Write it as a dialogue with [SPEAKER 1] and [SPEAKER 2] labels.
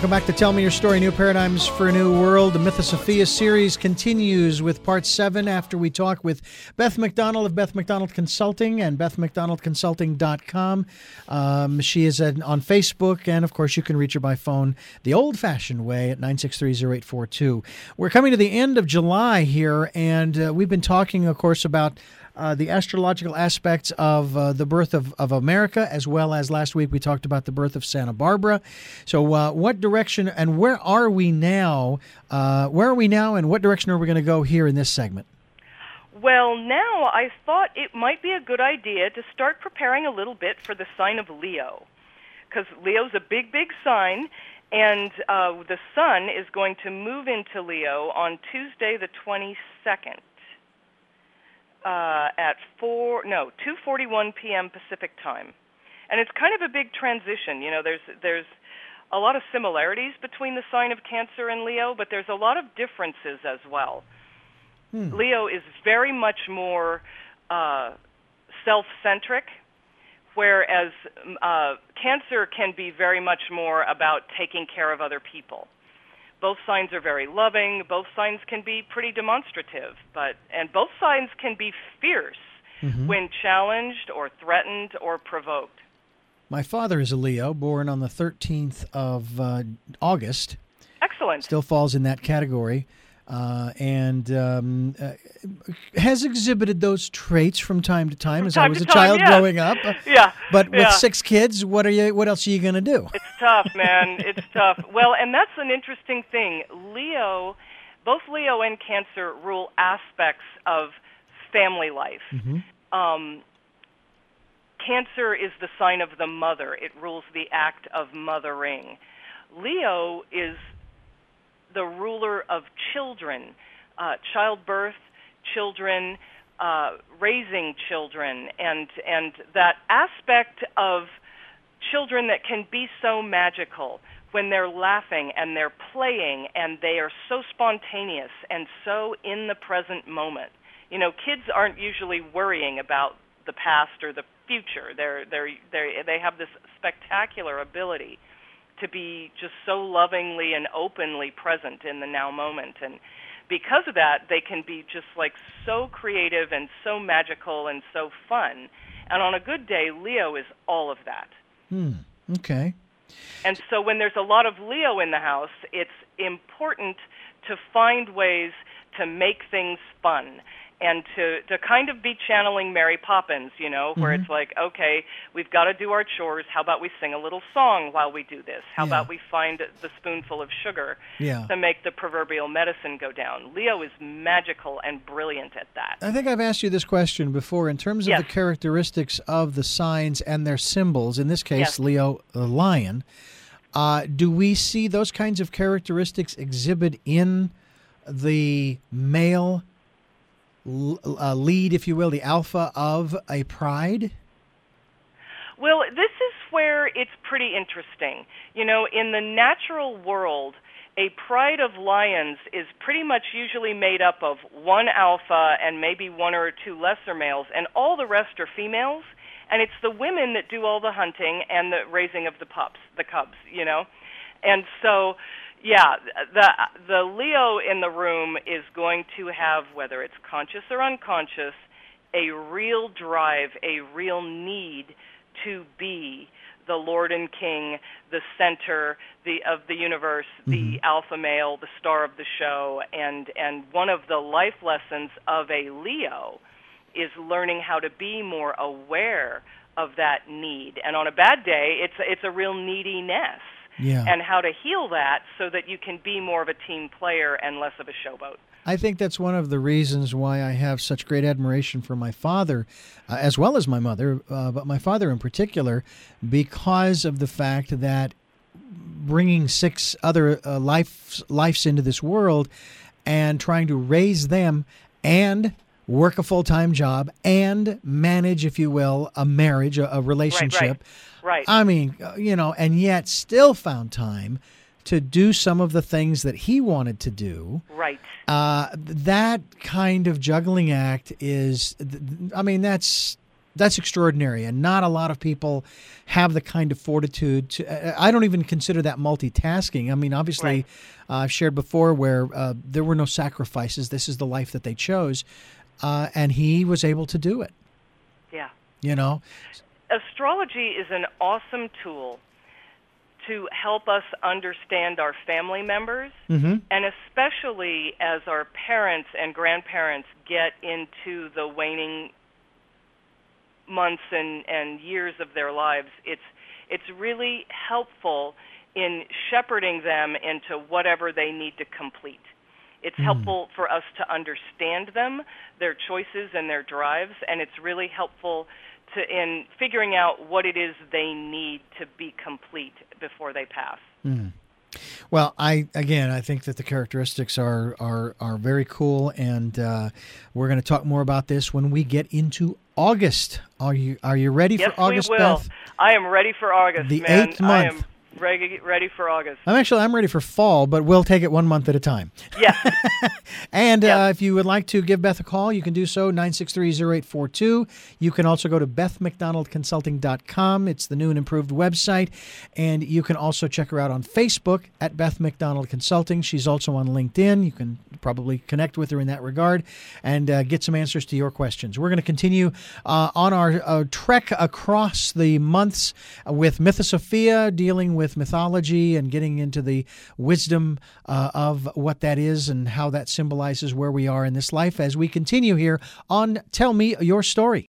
[SPEAKER 1] Welcome back to Tell Me Your Story, New Paradigms for a New World. The Mythosophia series continues with part 7 after we talk with Beth McDonald of Beth McDonald Consulting and BethMcDonaldConsulting.com. She is on Facebook, and of course you can reach her by phone the old-fashioned way at 963-0842. We're coming to the end of July here, and we've been talking, of course, about the astrological aspects of the birth of America, as well as last week we talked about the birth of Santa Barbara. So what direction and where are we now? And what direction are we going to go here in this segment?
[SPEAKER 2] Well, now I thought it might be a good idea to start preparing a little bit for the sign of Leo, because Leo's a big, big sign, and the sun is going to move into Leo on Tuesday the 22nd. At 2:41 p.m. Pacific time, and it's kind of a big transition. You know, there's a lot of similarities between the sign of Cancer and Leo, but there's a lot of differences as well. Leo is very much more self-centric, whereas Cancer can be very much more about taking care of other people. Both signs are very loving. Both signs can be pretty demonstrative, and both signs can be fierce when challenged or threatened or provoked.
[SPEAKER 1] My father is a Leo, born on the 13th of August.
[SPEAKER 2] Excellent.
[SPEAKER 1] Still falls in that category, and has exhibited those traits from time to time as I was a child growing up. But with 6 kids, what else are you going to do?
[SPEAKER 2] It's tough, man. It's tough. Well, and that's an interesting thing. Both Leo and Cancer rule aspects of family life. Cancer is the sign of the mother. It rules the act of mothering. Leo is the ruler of children, childbirth, children, raising children, and that aspect of children that can be so magical when they're laughing and they're playing and they are so spontaneous and so in the present moment. You know, kids aren't usually worrying about the past or the future. They have this spectacular ability to be just so lovingly and openly present in the now moment. And because of that, they can be just like so creative and so magical and so fun. And on a good day, Leo is all of that.
[SPEAKER 1] Okay.
[SPEAKER 2] And so when there's a lot of Leo in the house, it's important to find ways to make things fun and to kind of be channeling Mary Poppins, you know, where it's like, okay, we've got to do our chores. How about we sing a little song while we do this? How about we find the spoonful of sugar to make the proverbial medicine go down? Leo is magical and brilliant at that.
[SPEAKER 1] I think I've asked you this question before in terms of the characteristics of the signs and their symbols, in this case, Leo, the lion. Do we see those kinds of characteristics exhibit in the male lead, if you will, the alpha of a pride?
[SPEAKER 2] Well, this is where it's pretty interesting. You know, in the natural world, a pride of lions is pretty much usually made up of one alpha and maybe 1 or 2 lesser males, and all the rest are females, and it's the women that do all the hunting and the raising of the cubs, you know? And so the Leo in the room is going to have, whether it's conscious or unconscious, a real drive, a real need to be the Lord and King, the center of the universe, the alpha male, the star of the show. And one of the life lessons of a Leo is learning how to be more aware of that need. And on a bad day, it's a real neediness. And how to heal that so that you can be more of a team player and less of a showboat.
[SPEAKER 1] I think that's one of the reasons why I have such great admiration for my father, as well as my mother, but my father in particular, because of the fact that bringing 6 other lives into this world and trying to raise them and work a full-time job and manage, if you will, a marriage, a relationship.
[SPEAKER 2] Right.
[SPEAKER 1] I mean, you know, and yet still found time to do some of the things that he wanted to do.
[SPEAKER 2] Right.
[SPEAKER 1] That kind of juggling act is, I mean, that's That's extraordinary, and not a lot of people have the kind of fortitude to. I don't even consider that multitasking. I mean, obviously, I've shared before where there were no sacrifices. This is the life that they chose, and he was able to do it.
[SPEAKER 2] Yeah.
[SPEAKER 1] You know?
[SPEAKER 2] Astrology is an awesome tool to help us understand our family members, and especially as our parents and grandparents get into the waning months and years of their lives. It's really helpful in shepherding them into whatever they need to complete. It's helpful for us to understand them, their choices and their drives, and it's really helpful in figuring out what it is they need to be complete before they pass.
[SPEAKER 1] Well, I think that the characteristics are very cool, and we're going to talk more about this when we get into August. Are you ready for August,
[SPEAKER 2] Yes, we will.
[SPEAKER 1] Beth?
[SPEAKER 2] I am ready for August,
[SPEAKER 1] the
[SPEAKER 2] man.
[SPEAKER 1] 8th month.
[SPEAKER 2] I am ready for August.
[SPEAKER 1] I'm ready for fall, but we'll take it 1 month at a time.
[SPEAKER 2] Yeah.
[SPEAKER 1] And if you would like to give Beth a call, you can do so, 963-0842. You can also go to BethMcDonaldConsulting.com. It's the new and improved website. And you can also check her out on Facebook at Beth McDonald Consulting. She's also on LinkedIn. You can probably connect with her in that regard and get some answers to your questions. We're going to continue on our trek across the months with Mythosophia, dealing with mythology and getting into the wisdom of what that is and how that symbolizes where we are in this life as we continue here on Tell Me Your Story.